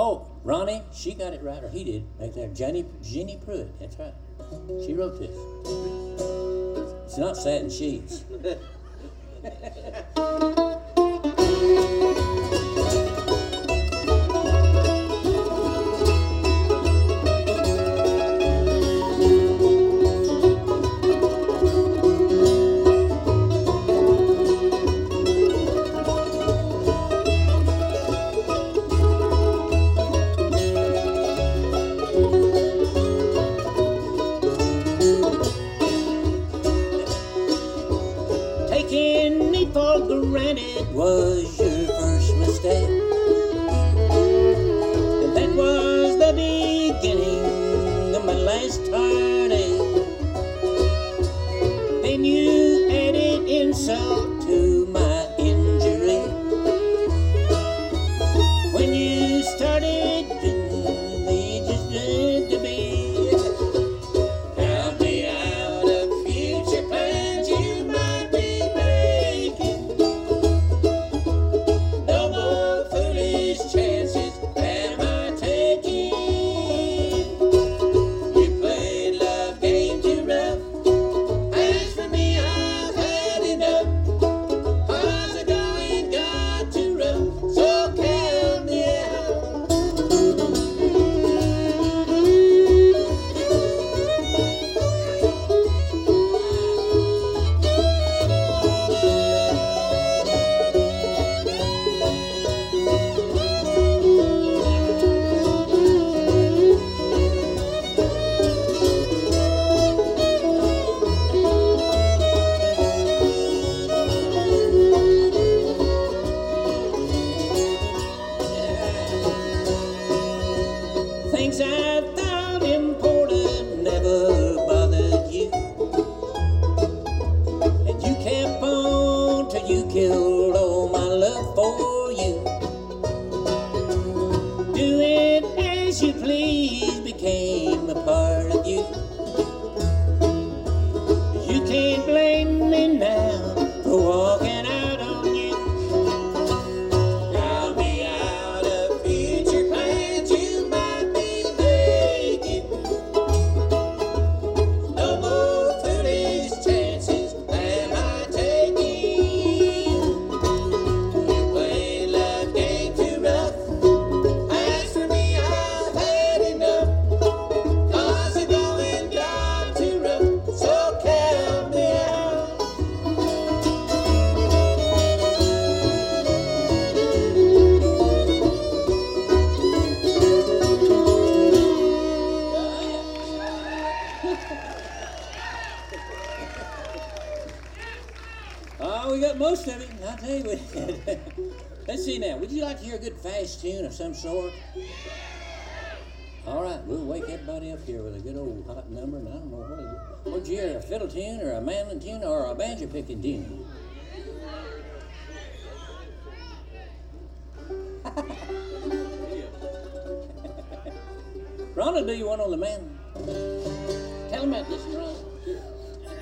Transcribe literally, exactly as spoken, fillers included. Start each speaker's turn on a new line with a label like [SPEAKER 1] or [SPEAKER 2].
[SPEAKER 1] Oh, Ronnie, she got it right, or he did, right there. Jenny, Jenny Pruitt, that's right. She wrote this. It's not satin sheets. Taking me for granted was your first mistake, and that was the beginning of my last heartache. Then you added insult to my injury when you started doing me just meant to be. Count me out of future plans you might be making. No more foolish chances am I taking. You played love game too rough. As for me, I've had enough. Cause the going got too rough. So count me out. Things I thought important never bothered you, and you kept on till you killed all my love for you. Do it as you please became a part of you. You can't blame me now for walking out on you. Count me out of future plans you might be making. No more foolish chances am I taking. You play love game too rough. As for me, I've had enough. Cause the going got too rough. So count me out. Oh, we got most of it. I'll tell you what. Let's see now. Would you like to hear a good fast tune of some sort? All right, we'll wake everybody up here with a good old hot number. And I don't know what is it. What'd you hear? A fiddle tune or a mandolin tune or a banjo picking tune? Ron will do you one on the mandolin. Tell him about this, Ron.